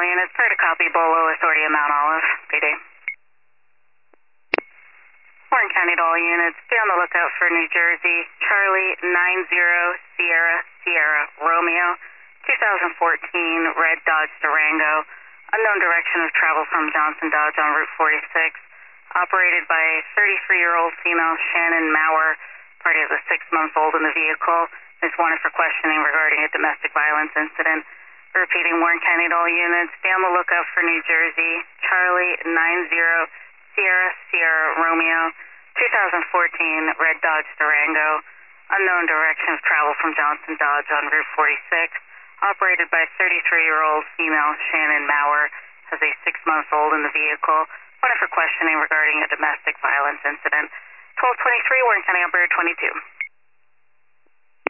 units, clear to copy Bolo Authority of Mount Olive. PD. Warren County to all units, be on the lookout for New Jersey, Charlie 90 Sierra Sierra Romeo, 2014 red Dodge Durango, unknown direction of travel from Johnson Dodge on Route 46, operated by a 33-year-old female, Shannon Maurer. Party is a 6-month-old in the vehicle, is wanted for questioning regarding a domestic violence incident. Repeating, Warren County to all units, be on the lookout for New Jersey, Charlie 90 Sierra Sierra Romeo, 2014 red Dodge Durango, unknown direction of travel from Johnson Dodge on Route 46, operated by a 33-year-old female, Shannon Maurer, has a 6-month-old in the vehicle, wanted for questioning regarding a domestic violence incident. 1223 Warren County Operator 22.